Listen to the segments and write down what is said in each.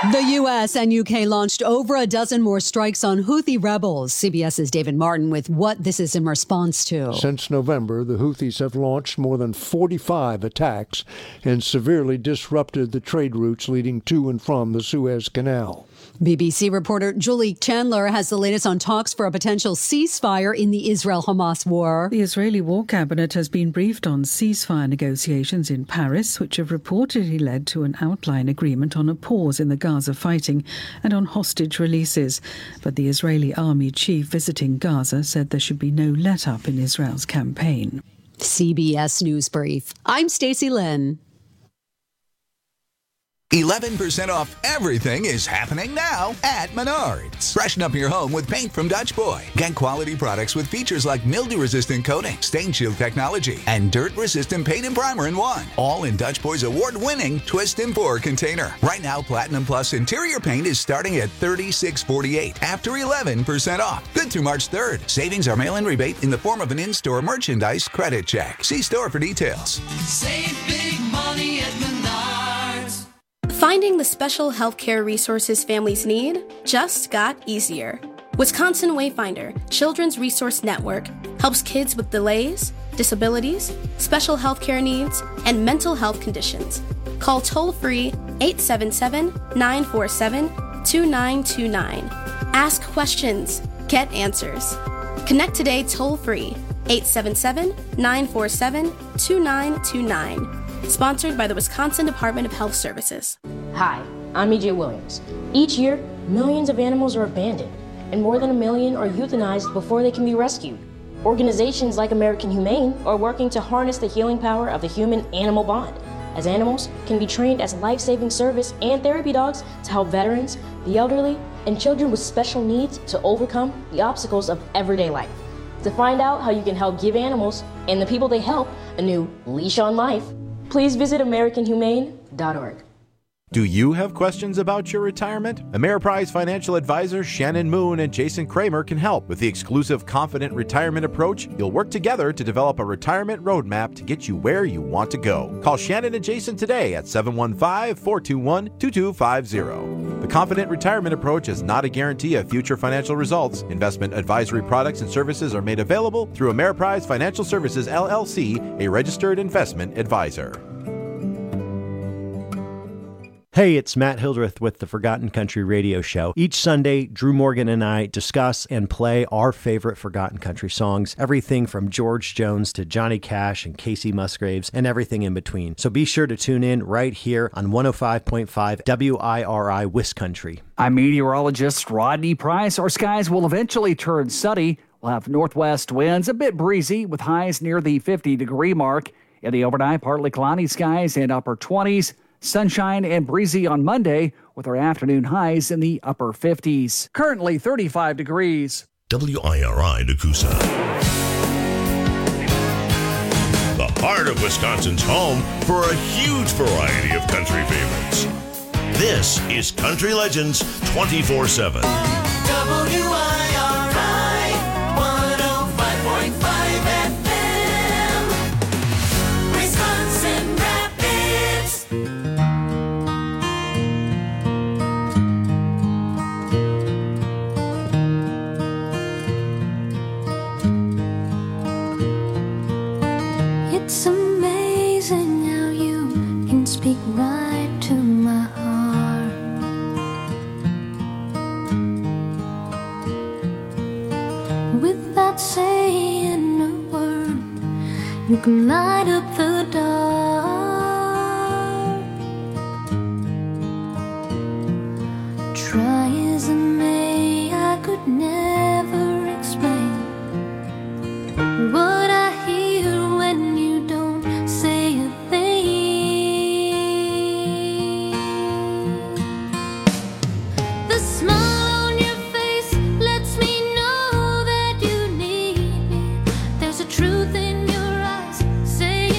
The U.S. and U.K. launched over a dozen more strikes on Houthi rebels. CBS's David Martin with what this is in response to. Since November, the Houthis have launched more than 45 attacks and severely disrupted the trade routes leading to and from the Suez Canal. BBC reporter Julie Chandler has the latest on talks for a potential ceasefire in the Israel-Hamas war. The Israeli War Cabinet has been briefed on ceasefire negotiations in Paris, which have reportedly led to an outline agreement on a pause in the Gaza fighting and on hostage releases. But the Israeli army chief visiting Gaza said there should be no let-up in Israel's campaign. CBS News Brief. I'm Stacey Lynn. 11% off everything is happening now at Menards. Freshen up your home with paint from Dutch Boy. Get quality products with features like mildew-resistant coating, stain shield technology, and dirt-resistant paint and primer in one. All in Dutch Boy's award-winning Twist and Pour container. Right now, Platinum Plus interior paint is starting at $36.48 after 11% off. Good through March 3rd. Savings are mail-in rebate in the form of an in-store merchandise credit check. See store for details. Save big money at Menards. Finding the special healthcare resources families need just got easier. Wisconsin Wayfinder Children's Resource Network helps kids with delays, disabilities, special healthcare needs, and mental health conditions. Call toll-free 877-947-2929. Ask questions. Get answers. Connect today toll-free 877-947-2929. Sponsored by the Wisconsin Department of Health Services. Hi, I'm EJ Williams. Each year, millions of animals are abandoned, and more than 1 million are euthanized before they can be rescued. Organizations like American Humane are working to harness the healing power of the human-animal bond, as animals can be trained as life-saving service and therapy dogs to help veterans, the elderly, and children with special needs to overcome the obstacles of everyday life. To find out how you can help give animals and the people they help a new leash on life, please visit AmericanHumane.org. Do you have questions about your retirement? Ameriprise financial advisors Shannon Moon and Jason Kramer can help with the exclusive Confident Retirement Approach. You'll work together to develop a retirement roadmap to get you where you want to go. Call Shannon and Jason today at 715-421-2250. The Confident Retirement Approach is not a guarantee of future financial results. Investment advisory products and services are made available through Ameriprise Financial Services, LLC, a registered investment advisor. Hey, it's Matt Hildreth with the Forgotten Country Radio Show. Each Sunday, Drew Morgan and I discuss and play our favorite Forgotten Country songs, everything from George Jones to Johnny Cash and Casey Musgraves and everything in between. So be sure to tune in right here on 105.5 WIRI Wiscountry. I'm meteorologist Rodney Price. Our skies will eventually turn sunny. We'll have northwest winds, a bit breezy with highs near the 50-degree mark. In the overnight, partly cloudy skies and upper 20s. Sunshine and breezy on Monday with our afternoon highs in the upper 50s. Currently 35 degrees. WIRI Nakusa. The heart of Wisconsin's home for a huge variety of country favorites. This is Country Legends 24/7. WIRI 105.5 FM. Wisconsin Rapids. It's amazing how you can speak right to my heart. Without saying a word, you can light up the dark. Try as I may, I could never explain what I hear when you don't say a thing. The smile on your face lets me know that you need me. There's a truth in your eyes saying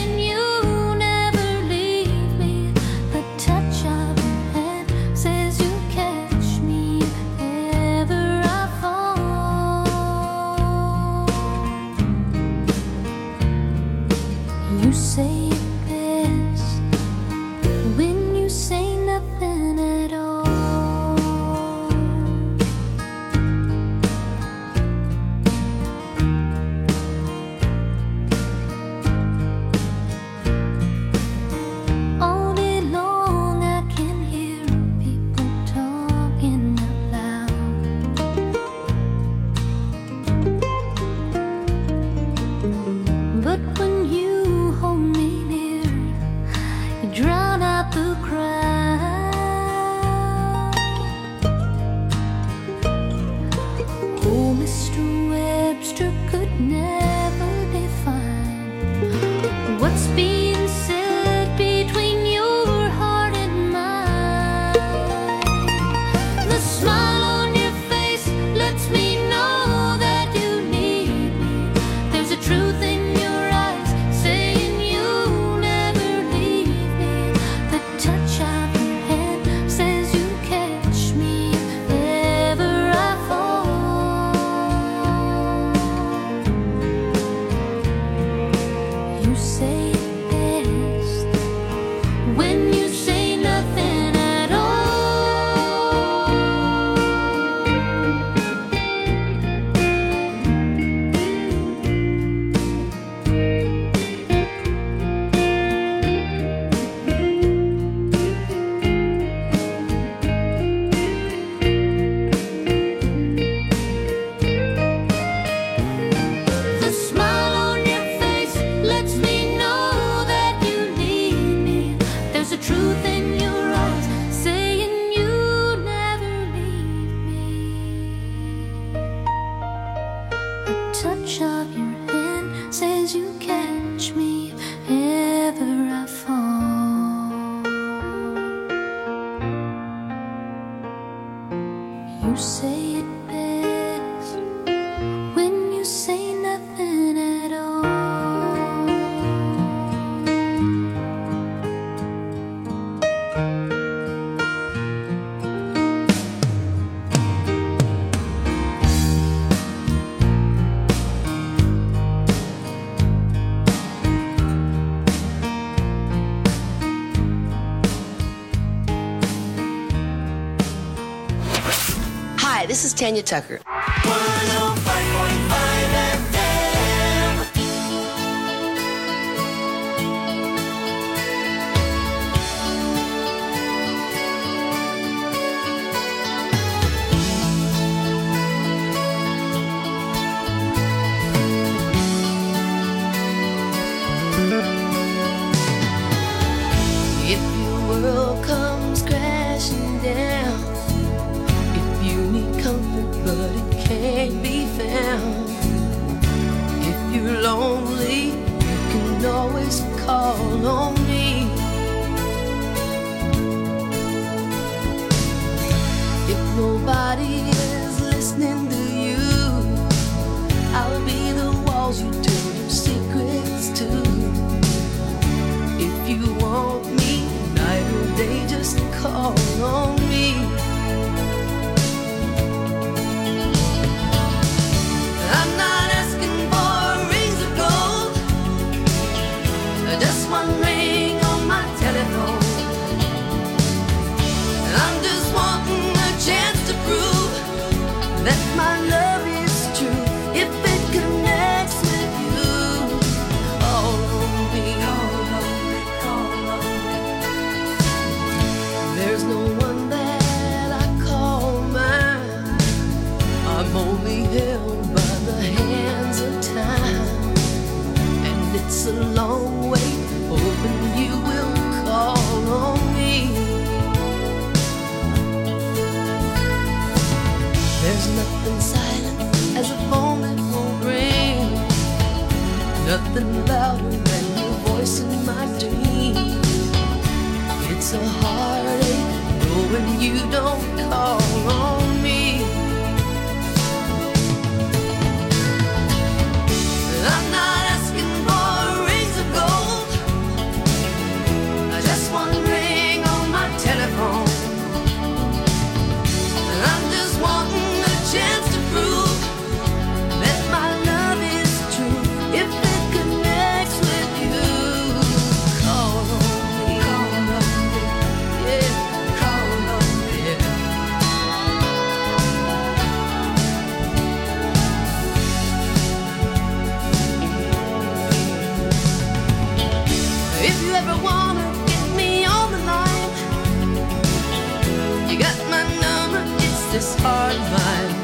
in your eyes, saying you never leave me. A touch of your hand says you catch me if ever I fall. You say it best when you say nothing at all. Hi, this is Tanya Tucker. 105.5 FM. If your world comes crashing down, if you need comfort but it can't be found, if you're lonely, you can always call on me. If nobody is listening to you, I'll be the walls you tell your secrets to. If you want me, night or day, just call on me. I'm not asking for rings of gold, just one ring on my telephone. I'm just wanting a chance to prove that my love is true. If it connects with you, call on me, call on me, call on me. There's no one that I call mine. I'm only held by the hands of time, and it's a long way, hoping you will call on me. There's nothing silent as a phone that won't ring, nothing louder than your voice in my dreams. It's a heartache knowing you don't call on me. I'm not asking for rings of gold, just one ring on my telephone. I'm just wanting a chance to prove that my love is true. If it connects with you, call on me, yeah, call on me. If you ever wanna get me on the line, you got my number, it's this hard line.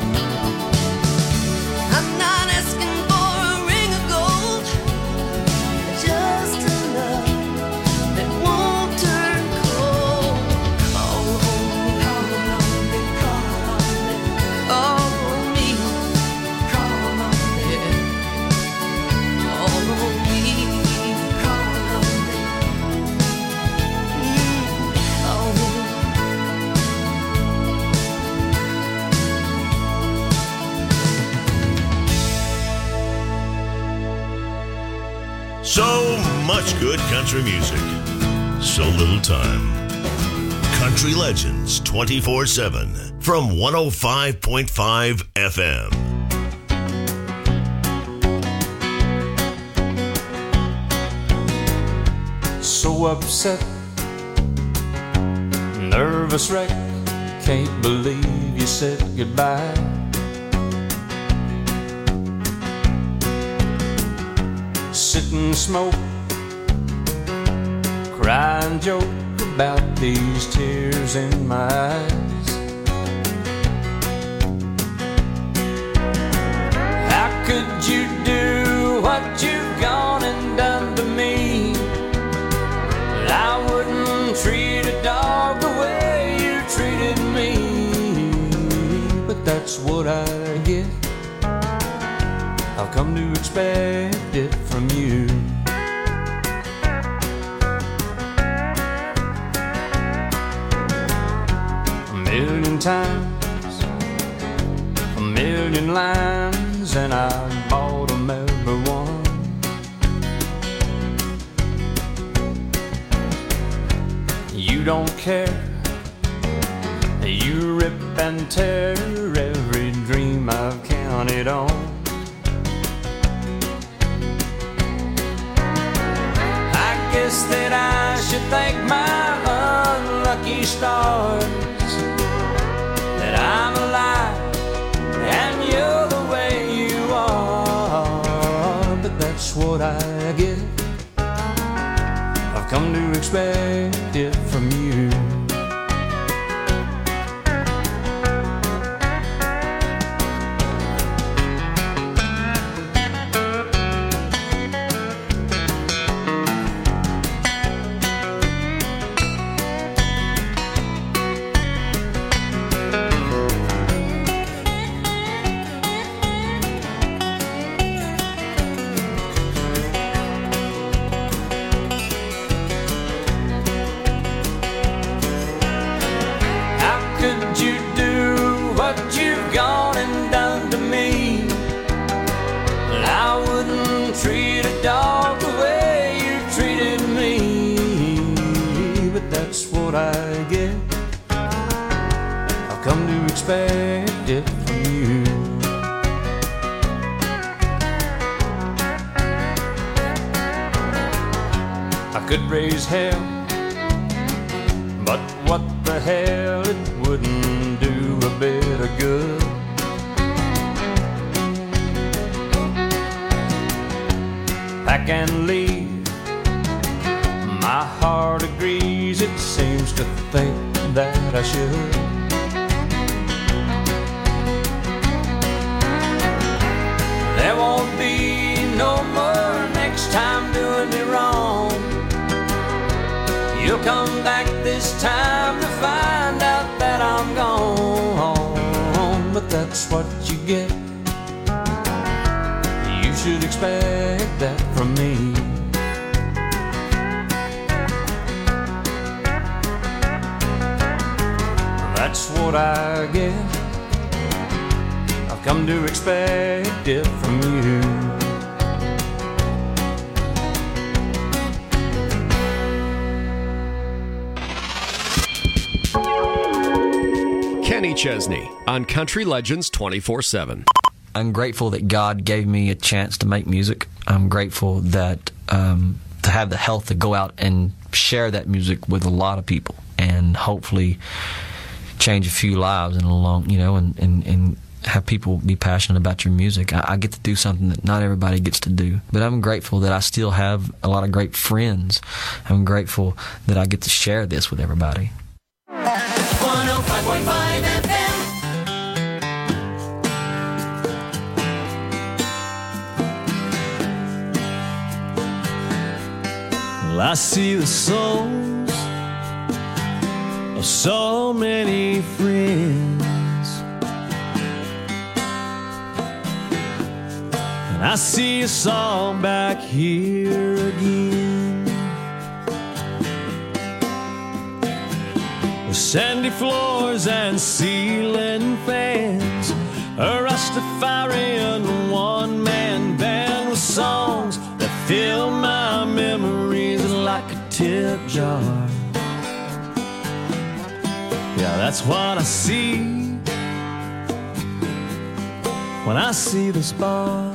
I'm not asking for a ring of gold, just a love that won't turn cold. Call on me, call on me, call on me, call on me, call on me, call on me, call on me. Call me. So much good country music, so little time. Country Legends 24/7 from 105.5 FM. So upset, nervous wreck, can't believe you said goodbye. Sit and smoke, cry and joke about these tears in my eyes. How could you do what you've gone and done to me? I wouldn't treat a that's what I get. I've come to expect it from you. A million times, a million lines, and I bought them every one. You don't care, you rip and tear every dream I've counted on. I guess that I should thank my unlucky stars that I'm alive and you're the way you are. But that's what I get. I've come to expect it from you. Expect it from you. I could raise hell, but what the hell, it wouldn't do a bit of good. Pack and leave, my heart agrees, it seems to think that I should. There won't be no more next time doing me wrong. You'll come back this time to find out that I'm gone. But that's what you get. You should expect that from me. That's what I get. I've come to expect it from you. Kenny Chesney on Country Legends 24/7. I'm grateful that God gave me a chance to make music. I'm grateful that to have the health to go out and share that music with a lot of people and hopefully change a few lives in a long, and have people be passionate about your music. I get to do something that not everybody gets to do. But I'm grateful that I still have a lot of great friends. I'm grateful that I get to share this with everybody. 105.5 FM. Well, I see the souls of so many friends, and I see us all back here again, with sandy floors and ceiling fans, a Rastafarian one-man band with songs that fill my memories like a tip jar. Yeah, that's what I see when I see this bar.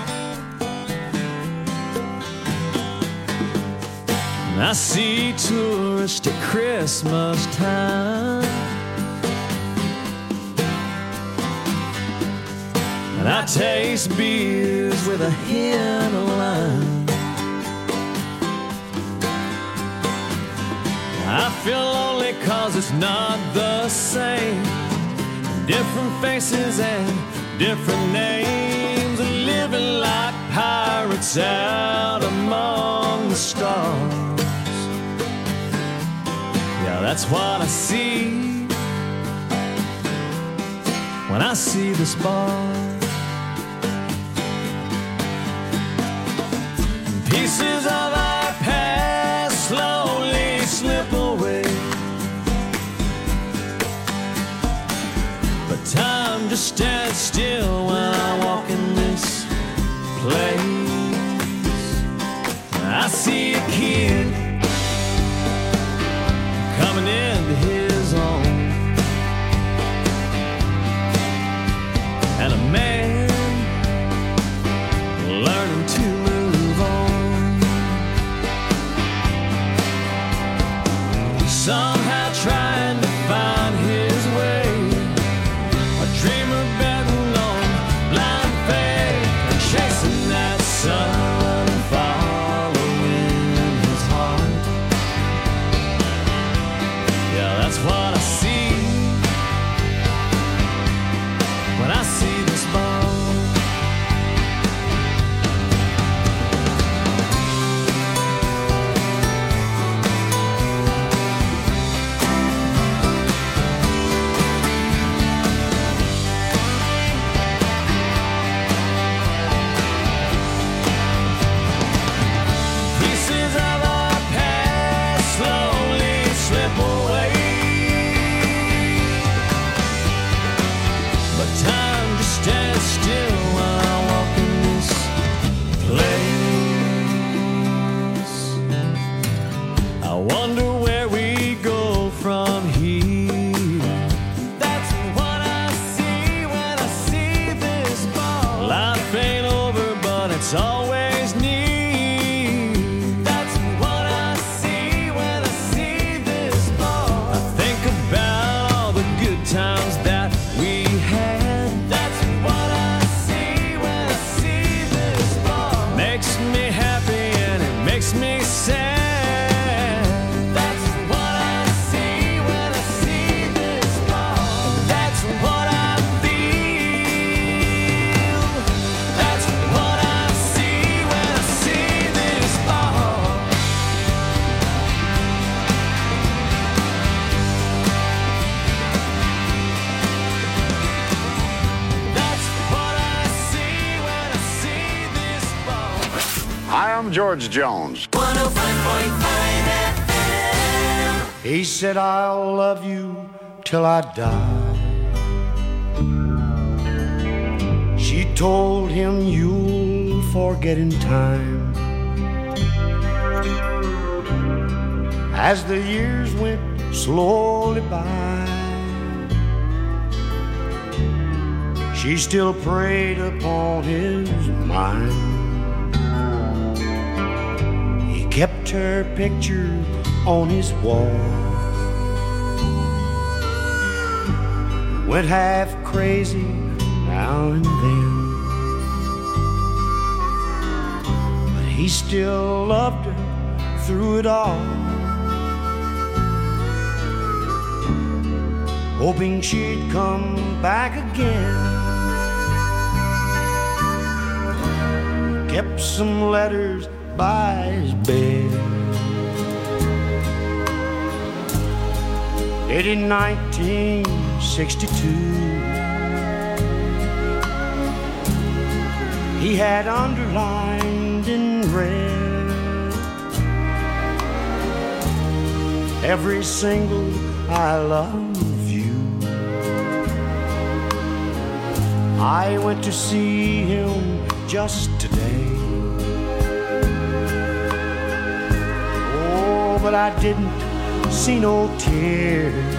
And I see tourists at Christmas time, and I taste beers with a hint of lime. I feel lonely 'cause it's not the same. Different faces and different names, and living like pirates out among the stars. Yeah, that's what I see when I see this bar. Pieces of our past slowly slip away, but time just stands still when I walk in this place. I see a kid coming into his own, and a man learning to move on, somehow trying to find his way. A dreamer betting on blind faith and chasing that sun and following his heart. Yeah, that's what I see when I see this bar. Pieces of our past slowly slip away, but time just stands still when I walk in this place. I wonder where we go from here. That's what I see when I see this bar. Life ain't over, but it's always near. That's what I see when I see this bar. I think about all the good times that we had. That's what I see when I see this bar. Makes me happy and it makes me sad. That's what I see when I see this bar. That's what I feel. That's what I see when I see this bar. That's what I see when I see this bar. Hi, I'm George Jones. 105.5 FM. He said, I'll love you till I die. She told him, you'll forget in time. As the years went slowly by, she still preyed upon his mind. He kept her picture on his wall, went half crazy now and then, but he still loved her through it all, hoping she'd come back again. Kept some letters by his bed, dated 1962. He had underlined in red every single I love you. I went to see him just today. Oh, but I didn't see no tears.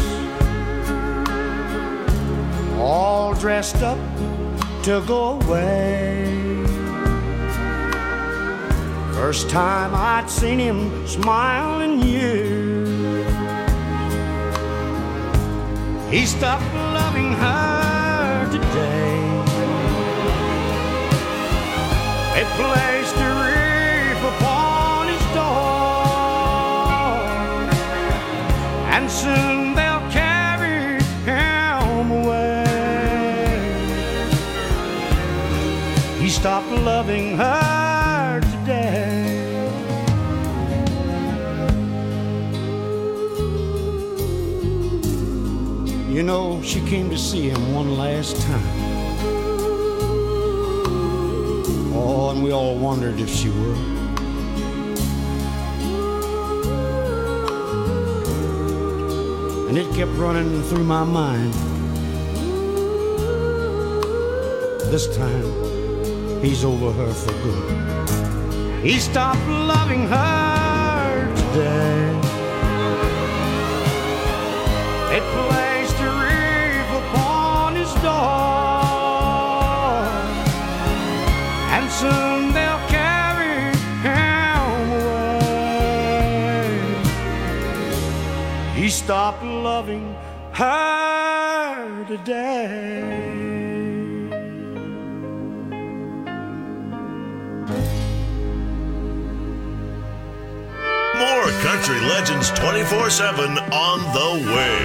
All dressed up to go away. First time I'd seen him smile in years. He stopped loving her today. They placed a wreath upon his door, and soon they'll carry him away. He stopped loving her today. You know, she came to see him one last time. Oh, and we all wondered if she would. And it kept running through my mind. This time, he's over her for good. He stopped loving her today. It placed a reef upon his door, and soon they'll carry him away. He stopped loving her today. More Country Legends 24/7 on the way.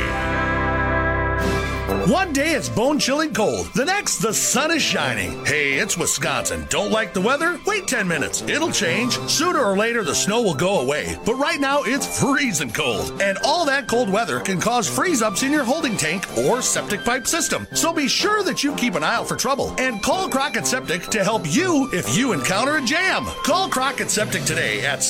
One day it's bone-chilling cold. The next, the sun is shining. Hey, it's Wisconsin. Don't like the weather? Wait 10 minutes. It'll change. Sooner or later, the snow will go away. But right now, it's freezing cold. And all that cold weather can cause freeze-ups in your holding tank or septic pipe system. So be sure that you keep an eye out for trouble. And call Crockett Septic to help you if you encounter a jam. Call Crockett Septic today at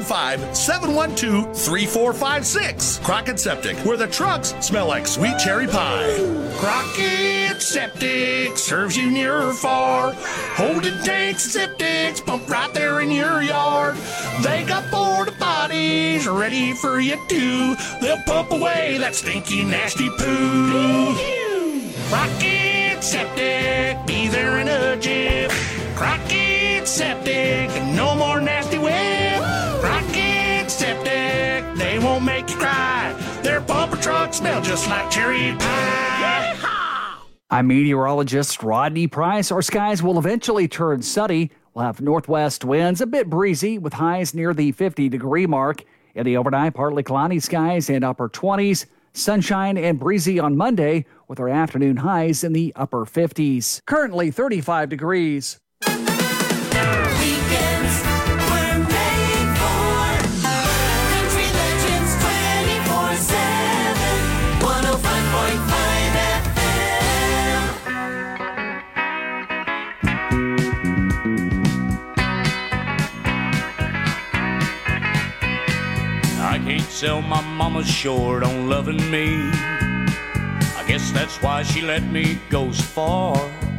715-712-3456. Crockett Septic, where the trucks smell like sweet cherry pie. Crockett Septic serves you near or far. Holding tanks and septics pump right there in your yard. They got porta potties ready for you too. They'll pump away that stinky, nasty poo. Crockett Septic, be there in a jiff. Crockett Septic, no more nasty whip. Crockett Septic, they won't make you cry. Their bumper trucks smell just like cherry pie. I'm meteorologist Rodney Price. Our skies will eventually turn sunny. We'll have northwest winds, a bit breezy, with highs near the 50-degree mark. In the overnight, partly cloudy skies and upper 20s. Sunshine and breezy on Monday, with our afternoon highs in the upper 50s. Currently 35 degrees. Weekends were made for Country Legends 24/7, 105.5 FM. I can't sell my mama short on loving me. I guess that's why she let me go so far.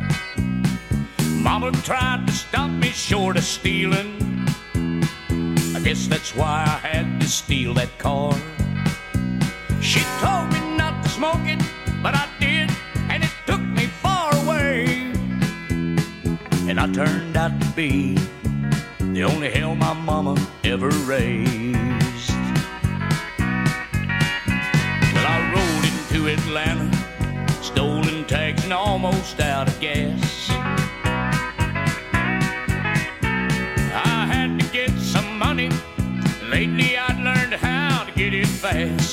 Mama tried to stop me short of stealing. I guess that's why I had to steal that car. She told me not to smoke it, but I did, and it took me far away. And I turned out to be the only hell my mama ever raised. Well, I rolled into Atlanta, stolen tags and almost out of gas. I had to get some money. Lately I'd learned how to get it fast.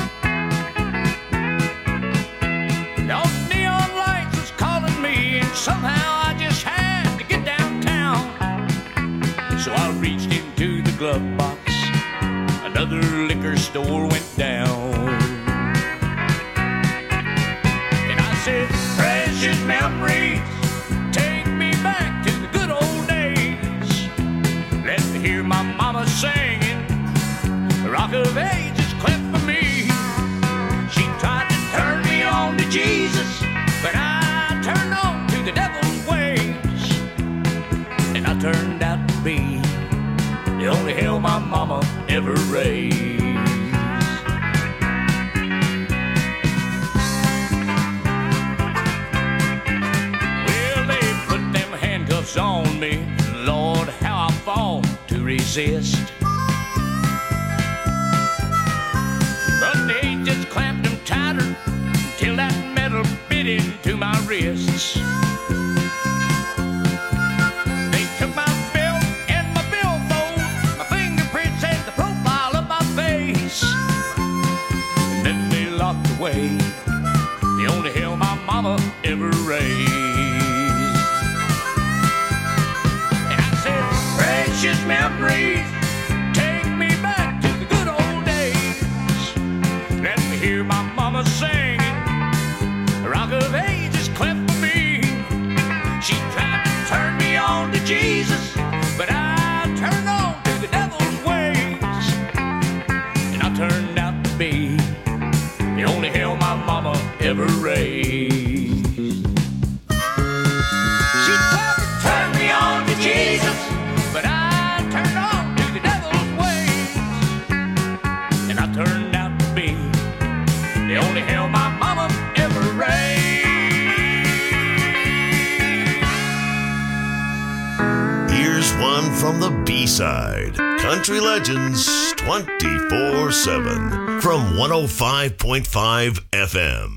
Those neon lights was calling me, and somehow I just had to get downtown. So I reached into the glove box. Another liquor store went down. And I said, precious memories, take me back to the good old days. Let me hear my mama singing, Rock of Ages clap for me. She tried to turn me on to Jesus, but I turned on to the devil's ways. And I turned out to be the only hell my mama ever raised. Well, they put them handcuffs on me. Lord, how I fought to resist. But they just clamped them tighter till that metal bit into my wrists. They took my belt and my billfold, my fingerprints and the profile of my face. And then they locked away the only hell my mama ever raised. And I said, precious memories, take me back to the good old days. Let me hear my mama singing, ever raised. She turned me on to Jesus, but I turned on to the devil's ways. And I turned out to be the only hell my mama ever raised. Here's one from the B-side. Country Legends 24/7 from 105.5 FM.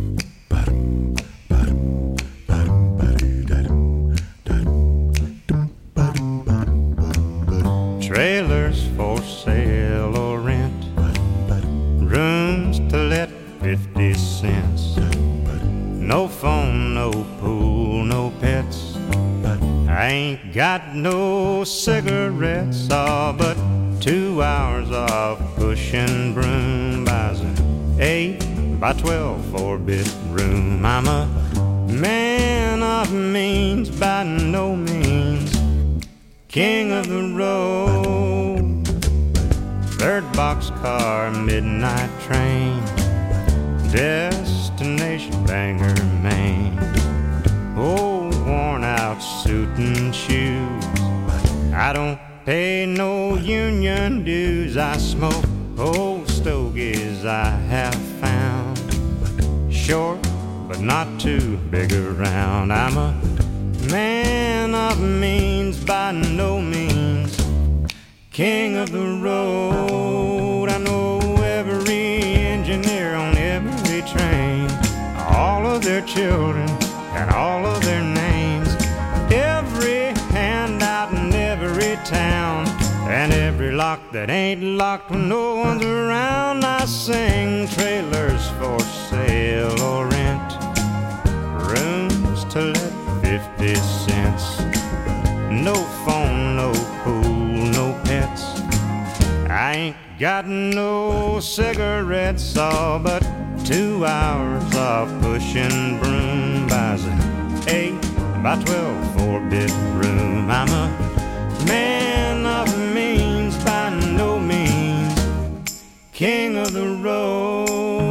Trailers for sale or rent, rooms to let 50 cents. No phone, no pool, no pets. I ain't got no cigarettes, all but 2 hours of pushing broom buys an 8x12 4-bit room. I'm a man of means, by no means king of the road. Third boxcar, midnight train, destination Bangor, Maine. Old worn out suit and shoes, I don't pay no union dues. I smoke old stogies I have found, short but not too big around. I'm a man of means, by no means king of the road. I know every engineer on every train, all of their children and all of their names, every handout in every town, and every lock that ain't locked when no one's around. I sing trailers for sale or rent, rooms to let 50 cents. No phone, no pool, no pets. I ain't got no cigarettes, all but 2 hours of pushing broom buys an 8x12 4-bit room. I'm a man of means, by no means king of the road.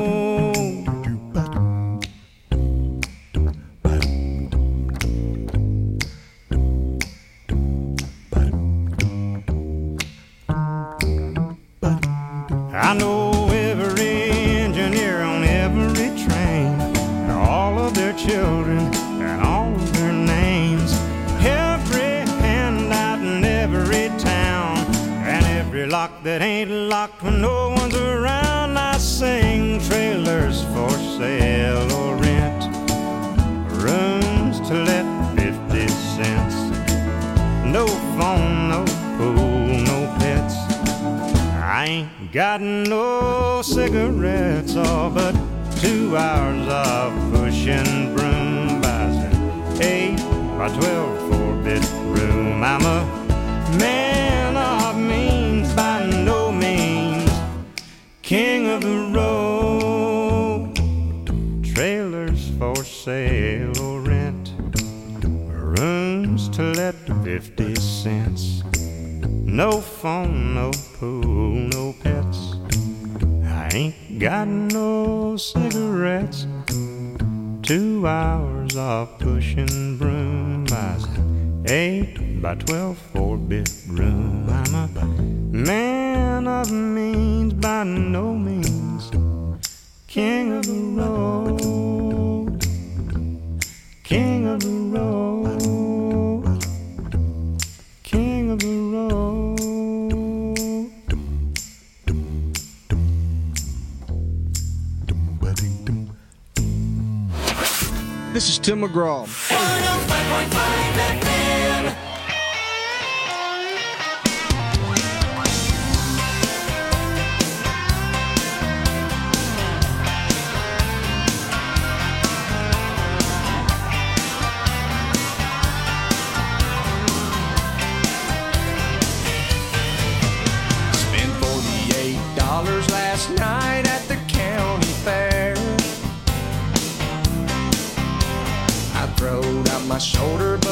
I know every engineer on every train, all of their children and all of their names, every handout in every town, and every lock that ain't locked when no one's around. I sing trailers for sale or rent, rooms to let 50 cents. No phone, no pool, no pets. I ain't got no cigarettes, all but 2 hours of pushing broom buys an 8x12 4-bit room. I'm a man of means, by no means king of the road. Trailers for sale or rent, rooms to let 50 cents. No phone, no pool, no pets. I ain't got no cigarettes. 2 hours of pushing broom buys an 8x12 4-bit room. I'm a man of means, by no means king of the road. King of the road. King of the road. This is Tim McGraw. 105.5 FM. Spent $48 last night at the county fair. I throwed out my shoulder, but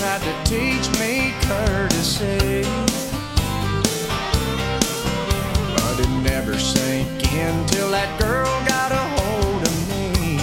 tried to teach me courtesy, but it never sank in till that girl got a hold of me.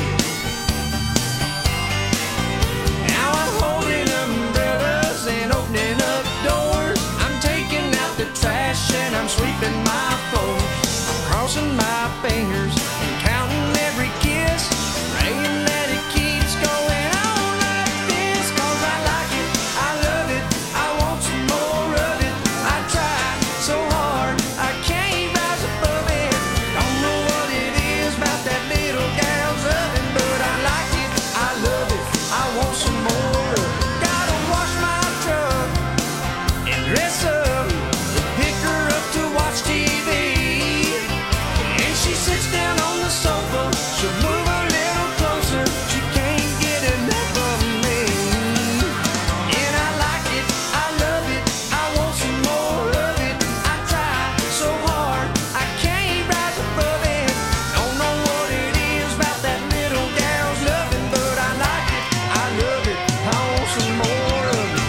Now I'm holding umbrellas and opening up doors. I'm taking out the trash and I'm sweeping my floors. I'm crossing my fingers and counting every kiss, praying that it keeps going on like this. 'Cause I like it, I love it, I want some more of it. I try so hard, I can't rise above it. Don't know what it is about that little gal's oven, but I like it, I love it, I want some more of it. Gotta wash my truck and dress up, pick her up to watch TV. And she sits down on the sofa, she'll move a little closer, she can't get enough of me. And I like it, I love it, I want some more of it. I try so hard, I can't rise above it. Don't know what it is about that little gal's loving, but I like it, I love it, I want some more of it.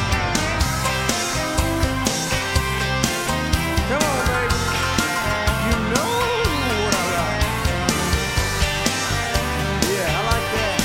Come on, baby, you know what I like. Yeah, I like that.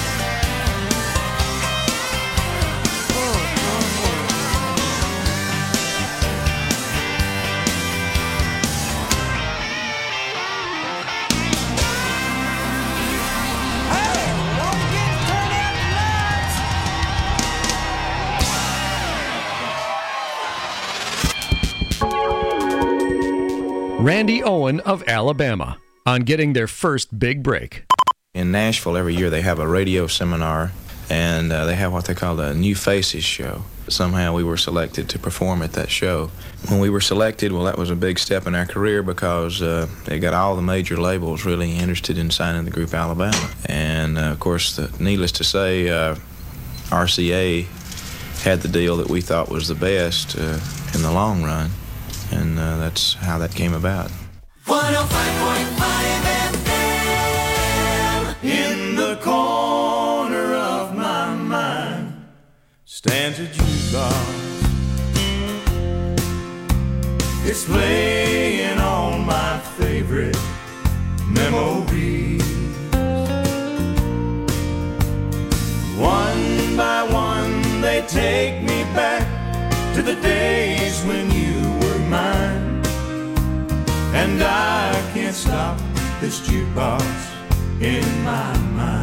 Randy Owen of Alabama on getting their first big break. In Nashville, every year they have a radio seminar, and they have what they call the New Faces show. Somehow we were selected to perform at that show. When we were selected, well, that was a big step in our career because they got all the major labels really interested in signing the group Alabama. And, of course, needless to say, RCA had the deal that we thought was the best in the long run, and that's how that came about. 105.5 FM. In the corner of my mind stands a jukebox. It's playing all my favorite memories. One by one they take me back to the days when you were mine. And I can't stop this jukebox in my mind.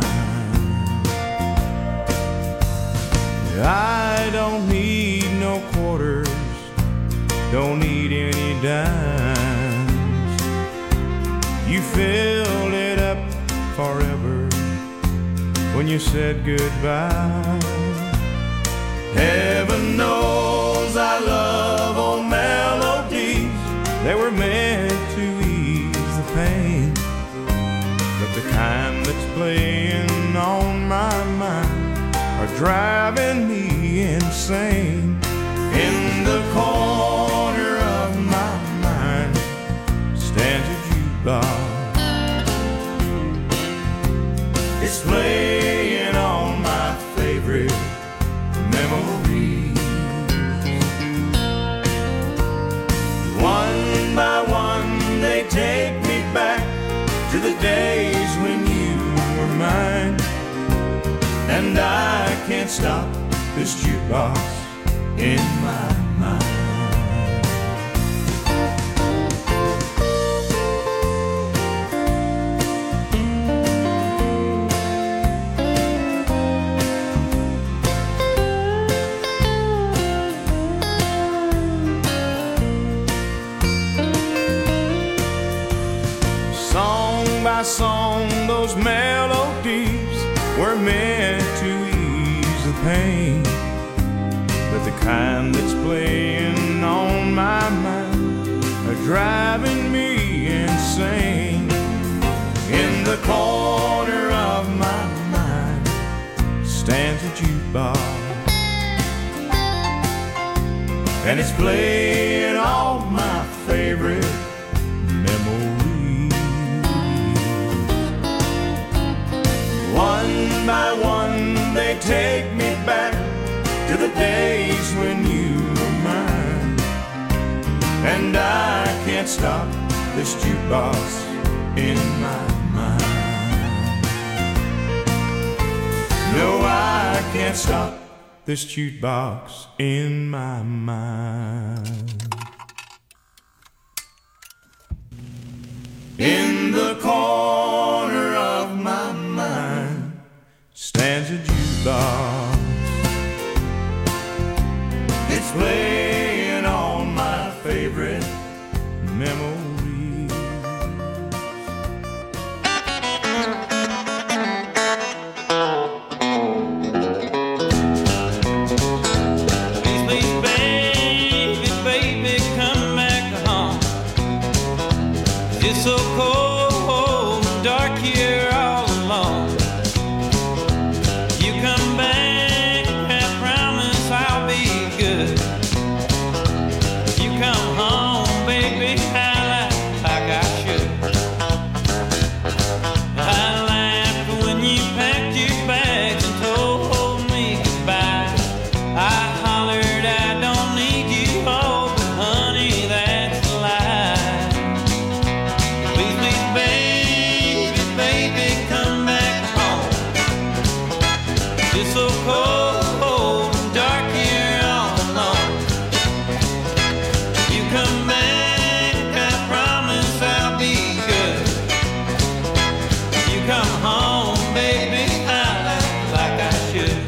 I don't need no quarters, don't need any dimes. You filled it up forever when you said goodbye. Heaven knows I love old melodies. They were meant to ease the pain, but the kind that's playing on my mind are driving me insane. In the corner of my mind stands a jukebox. It's playing all my favorite memories. One by one they take me back to the days when you were mine. And I can't stop this jukebox in my mind. By song, those melodies were meant to ease the pain, but the kind that's playing on my mind are driving me insane. In the corner of my mind stands a jukebox, and it's playing all my favorite memories. One by one they take me back to the days can't stop this jukebox in my mind. No, I can't stop this jukebox in my mind. In the corner of my mind stands a jukebox. It's playing all my favorite memories. It's so cold and dark here all alone. You come back, I promise I'll be good. You come home, baby, I like I should. I laughed when you packed your bags and told me goodbye. I hollered I don't need you, oh, but honey, that's a lie. It's so cold and dark here all alone. You come back, I promise I'll be good. You come home, baby, I like I should.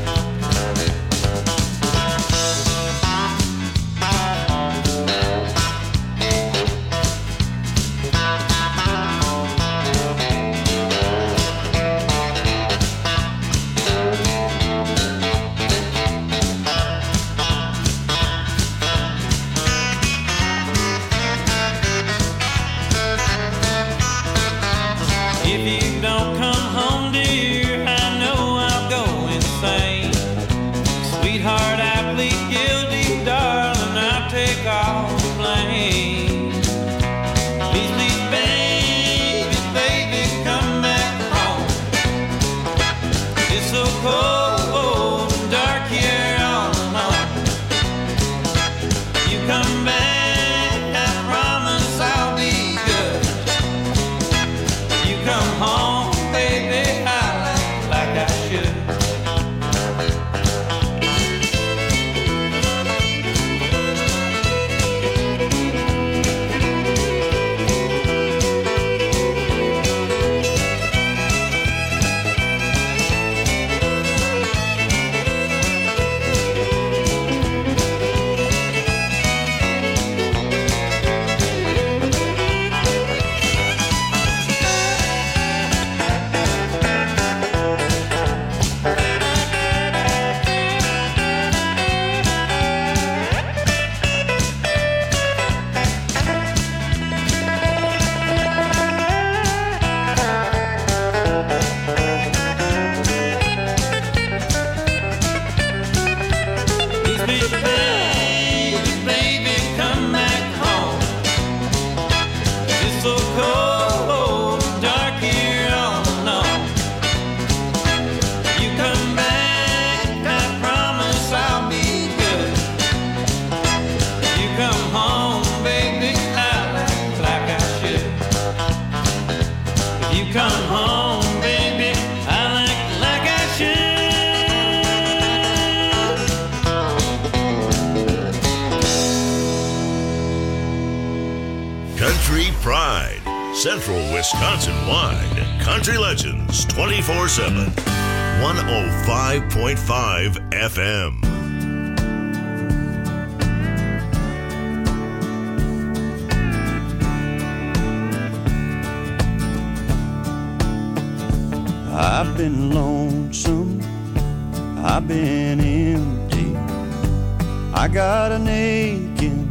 If you don't come home, dear, I know I'll go insane. Sweetheart, I plead guilty, darling, I'll take all the blame. Please, please, baby, baby, come back home. It's so cold and dark here all alone. You come back, I promise I'll be good. You come home, baby, I like I should. Come home, baby, I like I should. Country Pride, Central Wisconsin-wide. Country Legends 24/7. 105.5 FM. I've been lonesome, I've been empty, I got an aching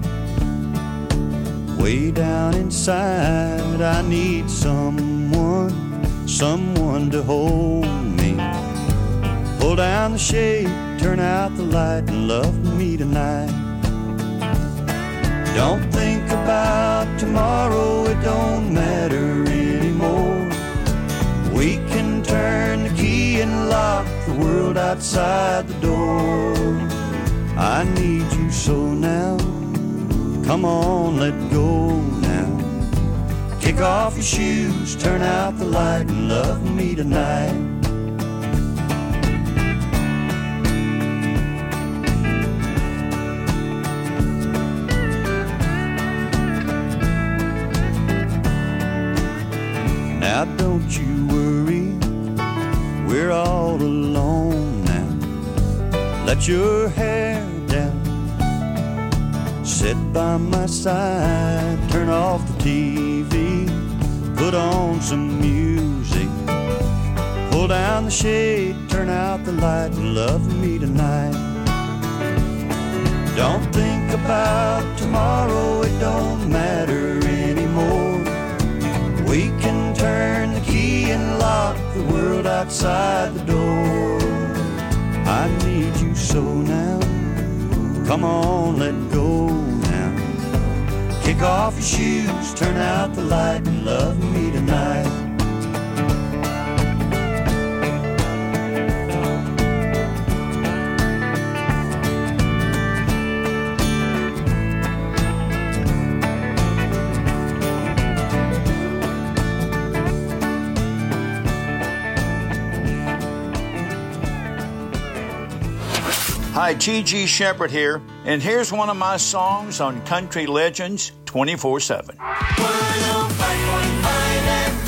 way down inside. I need someone to hold me. Pull down the shade, turn out the light, and love me tonight. Don't think about tomorrow, it don't matter anymore. We can turn the key and lock the world outside the door. I need you so now. Come on, let go now. Kick off your shoes, turn out the light, and love me tonight. Now don't you worry, we're all alone now. Let your hair down, sit by my side, turn off the TV, put on some music, pull down the shade, turn out the light, and love me tonight. Don't think about tomorrow, it don't matter anymore. We can turn the key and lock the world outside the door. I need you so now. Come on, let go now. Kick off your shoes, turn out the light, and love me tonight. Hi, G.G. Shepherd here, and here's one of my songs on Country Legends 24/7. 105.5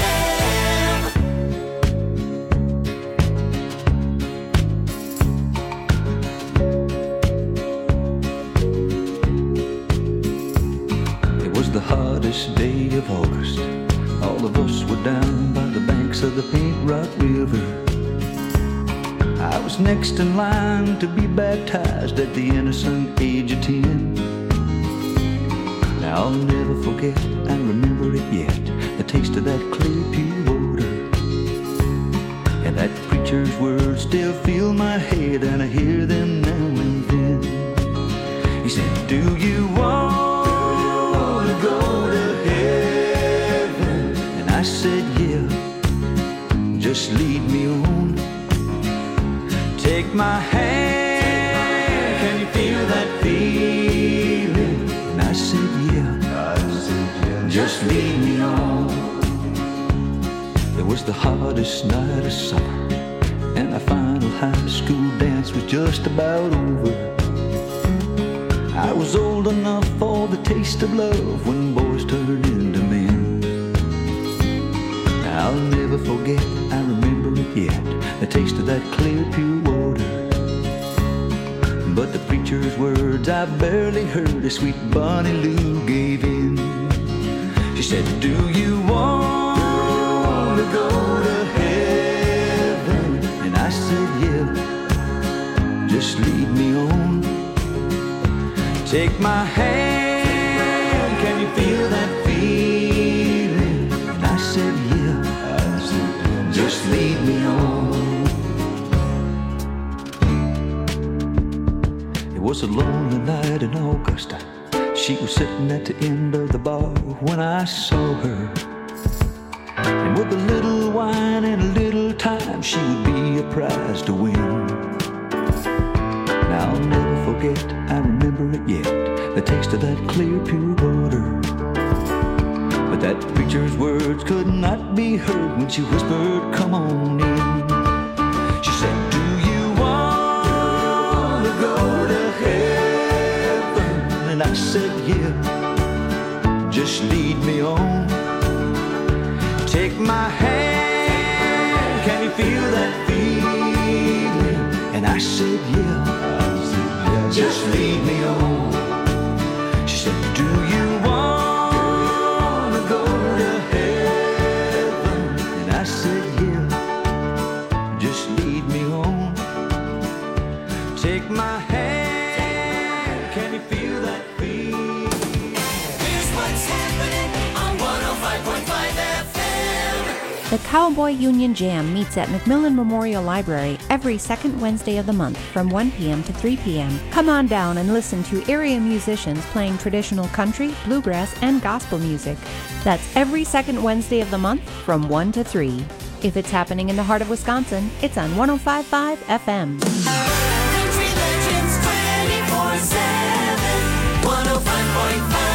It was the hottest day of August. All of us were down by the banks of the Paint Rock River. I was next in line to be baptized at the innocent age of 10. Now I'll never forget, I remember it yet, the taste of that clear, pure water. And that preacher's words still fill my head, and I hear them now and then. He said, do you want to go to heaven? And I said, yeah, just lead me on. Take my hand, can you feel that feeling? And I said, yeah, just lead me on. It was the hottest night of summer, and our final high school dance was just about over. I was old enough for the taste of love when boys turned into men. I'll never forget, I remember it yet, the taste of that clear, pure water. But the preacher's words I barely heard as sweet Bonnie Lou gave in. She said, do you want to go to heaven? And I said, yeah, just lead me on. Take my hand, can you feel that feeling? And I said, yeah, just lead me on. It was a lonely night in Augusta. She was sitting at the end of the bar when I saw her. And with a little wine and a little time, she would be a prize to win. Now I'll never forget, I remember it yet, the taste of that clear, pure water. But that preacher's words could not be heard when she whispered, come on in. She said, do you want to go to heaven? And I said, yeah, just lead me on. Take my hand, can you feel that feeling? And I said, yeah, just lead me on. She said, do you want to go to heaven? And I said, yeah, just lead me on. Take my hand, can you feel that feeling? Here's what's happening on 105.5 FM. The Cowboy Union Jam meets at McMillan Memorial Library every second Wednesday of the month from 1 p.m. to 3 p.m. Come on down and listen to area musicians playing traditional country, bluegrass, and gospel music. That's every second Wednesday of the month from 1 to 3. If it's happening in the heart of Wisconsin, it's on 105.5 FM. Country Legends 24/7, 105.5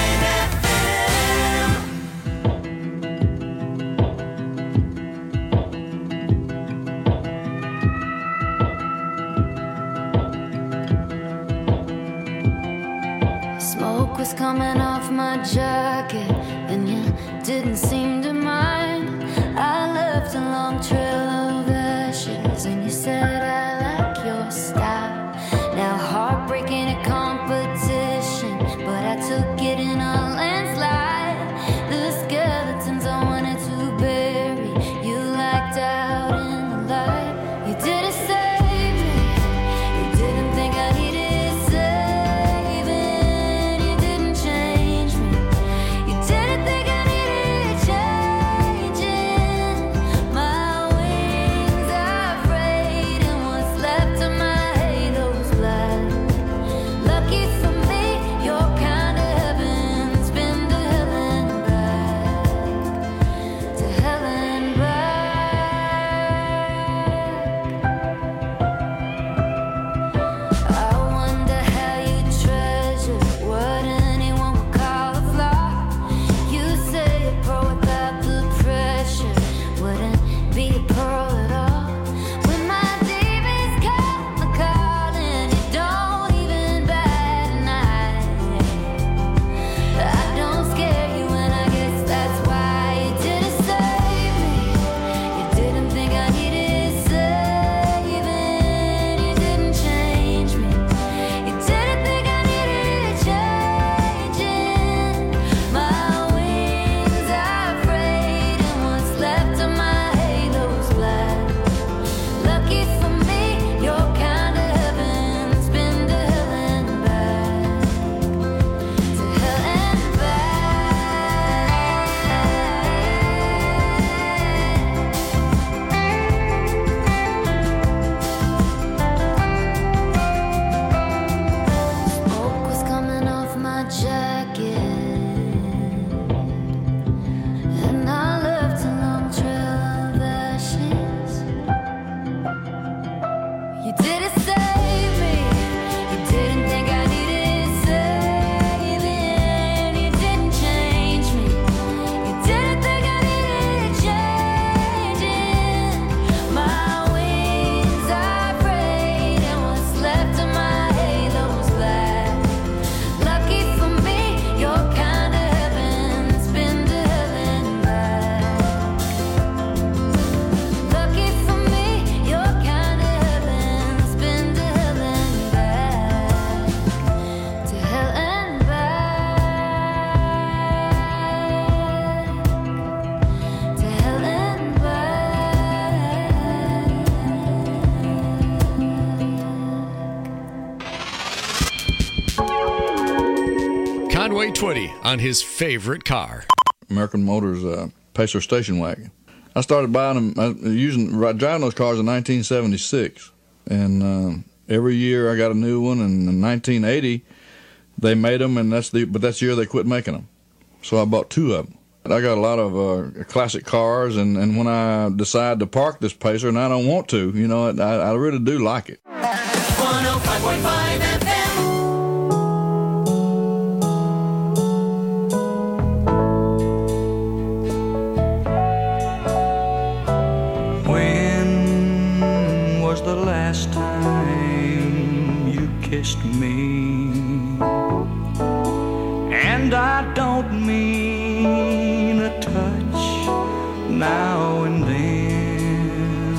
was coming off my jacket, and you didn't seem to mind. I left a long trail of ashes, and you said I like your style. Now heartbreaking a competition, but I took it in a landslide. The skeletons I wanted to bury, you liked out in the light. You didn't save me, you didn't think I needed saving. You didn't change me, you didn't think I needed changing. My wings are frayed, and what's left of my halo's black. Lucky for me, your kind of heaven's been to hell and back, to hell and back. I wonder how you treasure what anyone would call a flaw. You say a pearl without the pressure wouldn't be a pearl at all. When my demons come calling, you don't even bat an eye. I don't scare you, and I guess that's why you didn't save me. You didn't think I needed saving. You didn't change me, you didn't think I needed changing. My wings are frayed, and what's left of my halo's black. Lucky for me, your kind of heaven's been to hell and back, to hell and Smoke was coming off my jacket, and I left a long trail of ashes. You didn't save me, you didn't think I needed saving. You didn't change me, you didn't think I needed changing. My wings are frayed, and what's left of my halo's black. Lucky for me, your kind of heaven's been to hell and back. Lucky for me, your kind of heaven's been to hell and back, to hell and back, to hell and Conway Twitty on his favorite car. American Motors Pacer station wagon. I started buying them, driving those cars in 1976, and every year I got a new one. And in 1980, they made them, and that's the year they quit making them. So I bought two of them. I got a lot of classic cars, and when I decide to park this Pacer, and I don't want to, I really do like it. 105.5 FM. When was the last time you kissed me? And I don't mean a touch now and then.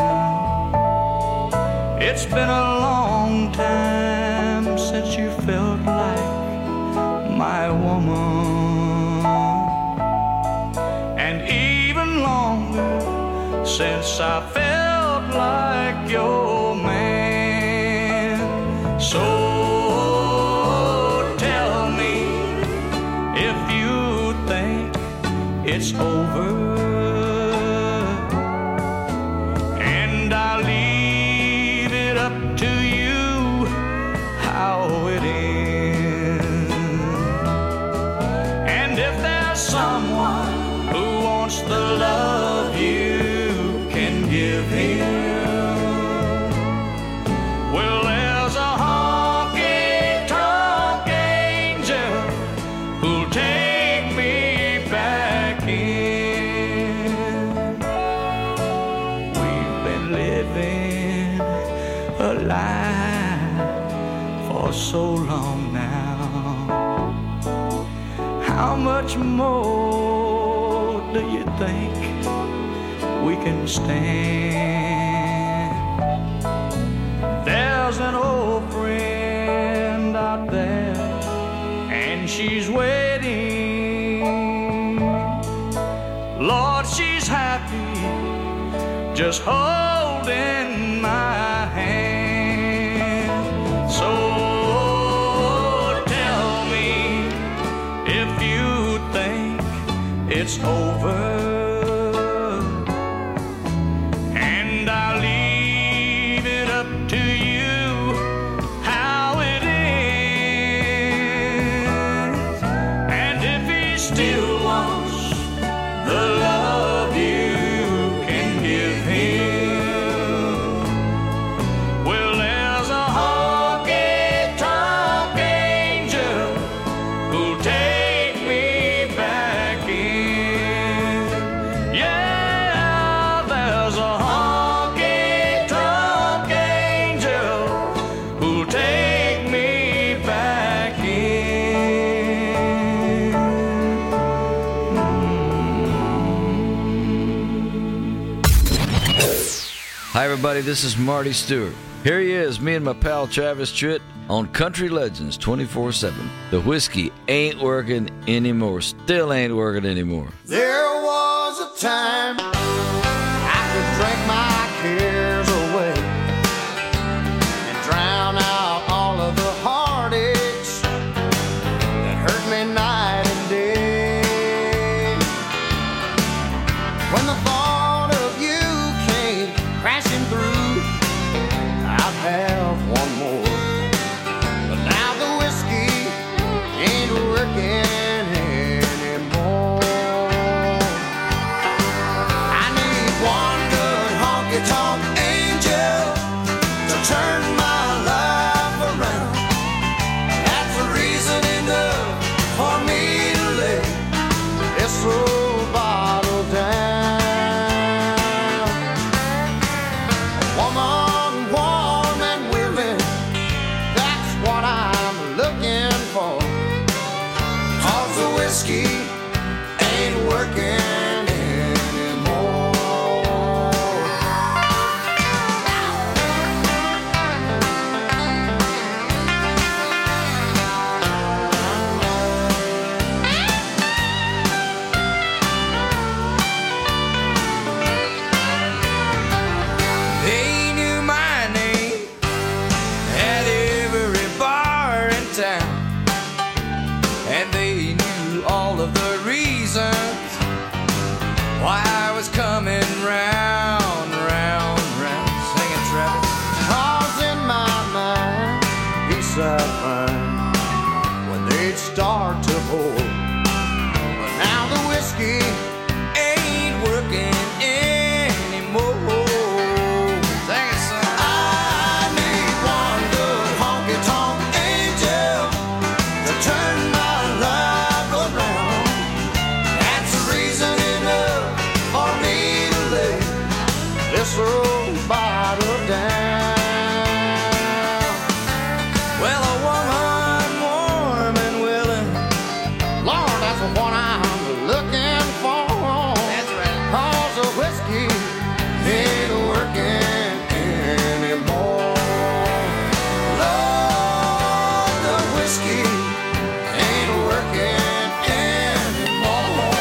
It's been a long time since you felt like my woman, and even longer since I felt like your man. So tell me if you think it's over, and I'll leave it up to you how it ends. And if there's someone who wants the love you can give him, well, there's a honky-tonk angel who'll take me back in. We've been living a lie for so long now. how much more do you think we can stand? There's an old friend out there, and she's waiting. Lord, she's happy just holding my hand. So tell me if you think it's over, and I'll leave it up to you how it ends. And if he still wants the love you can give him, well, there's a honky-tonk angel who'll take me back in. Yeah, there's a honky-tonk angel who'll take me back in. Hi, everybody. This is Marty Stewart. Here he is, me and my pal Travis Tritt on Country Legends 24/7. The whiskey ain't working anymore. Still ain't working anymore. There was a time I could drink my cares away and drown out all of the heartaches that hurt me night and day. When the thought of you came crashing through, I'd have one more. But now the whiskey ain't working anymore. I need one good honky-tonk angel to turn my life around. That's a reason enough for me to lay this old bottle down. A woman warm and willing, that's what I'm looking for. 'Cause the whiskey ain't working anymore. They knew my name at every bar in town, and they knew all of the reasons why I was coming round, round, round. Sing it, Travis. 'Cause in my mind, peace I find when they'd start to pour. But now the whiskey Ain't working anymore. Sing it, son. I need one good honky-tonk angel to turn my life around. That's a reason enough for me to lay this old bottle down. Well, a woman warm and willing, Lord, that's what I'm looking for. that's right. 'Cause the whiskey ain't working anymore. Lord, the whiskey ain't working anymore.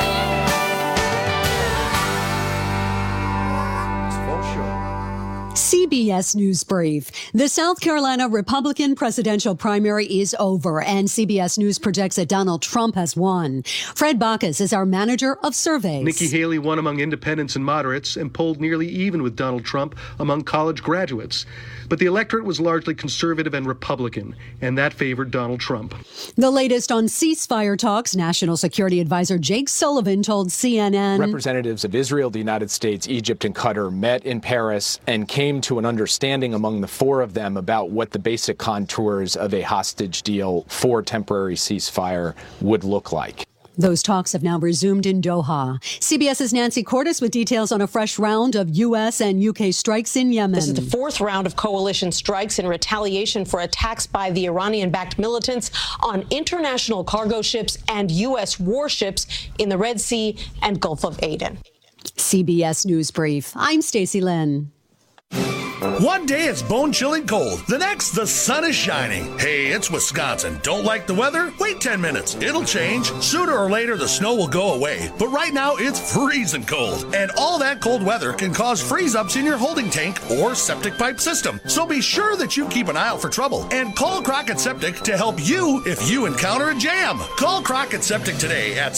It's for sure. CBS News Brief. The South Carolina Republican presidential primary is over, and CBS News projects that Donald Trump has won. Fred Bacchus is our manager of surveys. Nikki Haley won among independents and moderates and polled nearly even with Donald Trump among college graduates. But the electorate was largely conservative and Republican, and that favored Donald Trump. The latest on ceasefire talks, National Security Advisor Jake Sullivan told CNN. Representatives of Israel, the United States, Egypt, and Qatar met in Paris and came to an understanding among the four of them about what the basic contours of a hostage deal for temporary ceasefire would look like. Those talks have now resumed in Doha. CBS's Nancy Cordes with details on a fresh round of U.S. and U.K. strikes in Yemen. This is the fourth round of coalition strikes in retaliation for attacks by the Iranian-backed militants on international cargo ships and U.S. warships in the Red Sea and Gulf of Aden. CBS News Brief. I'm Stacey Lynn. One day it's bone-chilling cold. The next, the sun is shining. Hey, it's Wisconsin. Don't like the weather? Wait 10 minutes. It'll change. Sooner or later, the snow will go away. But right now, it's freezing cold. And all that cold weather can cause freeze-ups in your holding tank or septic pipe system. So be sure that you keep an eye out for trouble. And call Crockett Septic to help you if you encounter a jam. Call Crockett Septic today at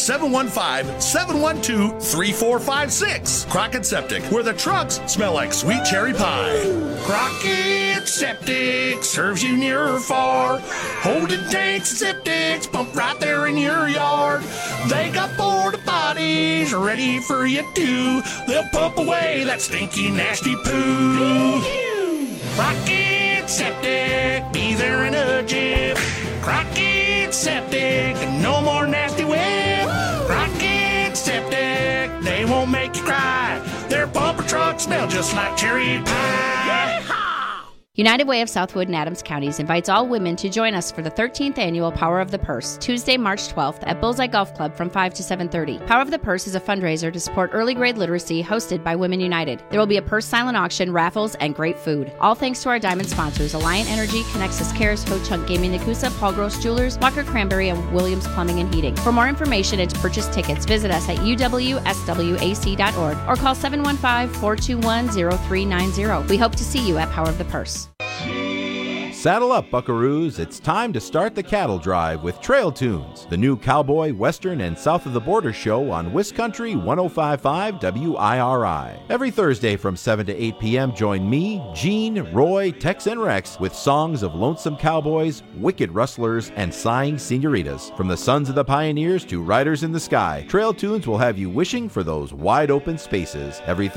715-712-3456. Crockett Septic, where the trucks smell like sweet cherry pie. Crockett Septic serves you near or far. Holding tanks and septics pumped right there in your yard. They got porta potties ready for you too. They'll pump away that stinky, nasty poo. Crockett Septic, be there in a jiff. Crockett Septic, no more nasty whip. Crockett Septic, they won't make you cry. Their bumper trucks smell just like cherry pie. United Way of Southwood and Adams Counties invites all women to join us for the 13th annual Power of the Purse, Tuesday, March 12th at Bullseye Golf Club from 5 to 7:30. Power of the Purse is a fundraiser to support early grade literacy hosted by Women United. There will be a purse silent auction, raffles, and great food. All thanks to our diamond sponsors, Alliant Energy, Connexus Cares, Ho Chunk Gaming Nakusa, Paul Gross Jewelers, Walker Cranberry, and Williams Plumbing and Heating. For more information and to purchase tickets, visit us at uwswac.org or call 715-421-0390. We hope to see you at Power of the Purse. Saddle up, buckaroos. It's time to start the cattle drive with Trail Tunes, the new cowboy, western, and south of the border show on Wiscountry 105.5 WIRI. Every Thursday from 7 to 8 p.m., join me, Gene, Roy, Tex, and Rex with songs of lonesome cowboys, wicked rustlers, and sighing senoritas. From the sons of the pioneers to riders in the sky, Trail Tunes will have you wishing for those wide open spaces. Every